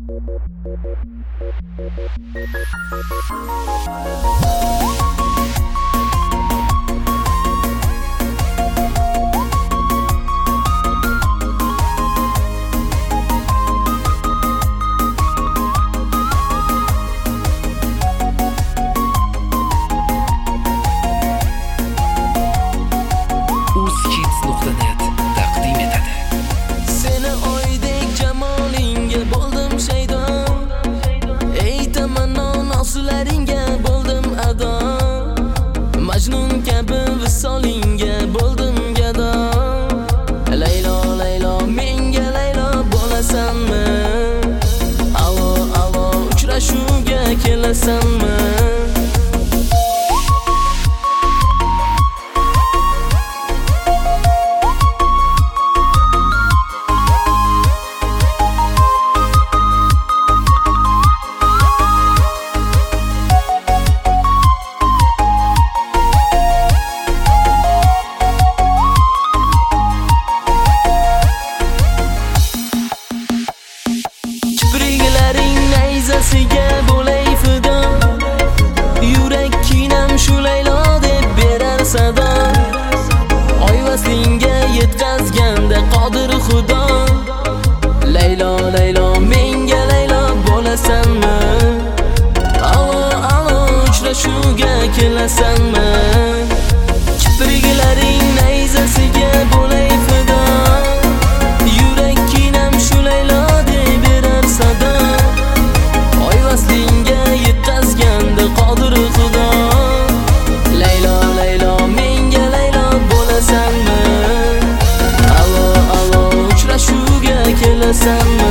uzkids.net taqdim etadi. Seni oydek jamolinga bo'ldim shaydo, ey tamanno nosularingga bo'ldim ado, Majnun kabi visolinga bo'ldim gado. Laylo Laylo menga Laylo bo'lasanmi? Alo alo uchrashuvga kelasanmi? Kipriklerin nayzasiga bo'lay fido, yurak kinam shu Laylo deb berar sado. Oy vaslingga yetkazganda qodir Xudo. Laylo Laylo menga Laylo bo'lasanmi? Alo alo uchrashuvga kelasanmi? Kipriklaring nayzasiga bo'lay fido, yurak kinam shu Laylo deb berar sado. Oy vaslingga yetkazganda qodir Xudo. Laylo Laylo menga Laylo bo'lasanmi? Alo alo uchrashuvga kelasanmi?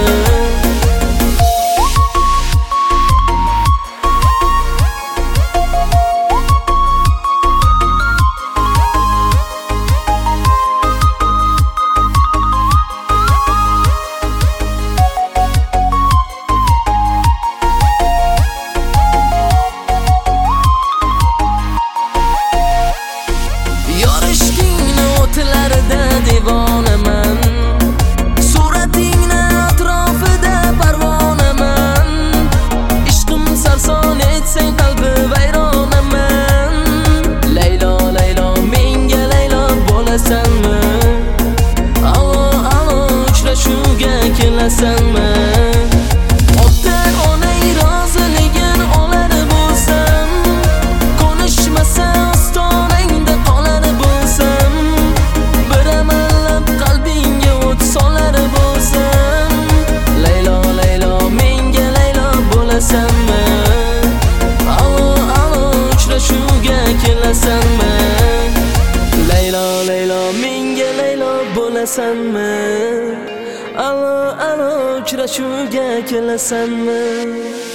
Yorishgingni o'tlarida devonaman, suratingni atrofida parvonaman. Ishqim sarson etsang qalbi vayronaman. Laylo Laylo menga Laylo bo'lasanmi? Alo alo uchrashuvga kelasanmi? Ota onang roziligin olar bo'lsam, konishmasa ostonangda qolar bo'lsam, bir amallab qalbingga o't solar bo'lsam. Laylo Laylo menga Laylo bo'lasanmi? Alo alo uchrashuvga kelasanmi? Laylo Laylo menga Laylo bo'lasanmi? Alo alo uchrashuvga kelasanmi?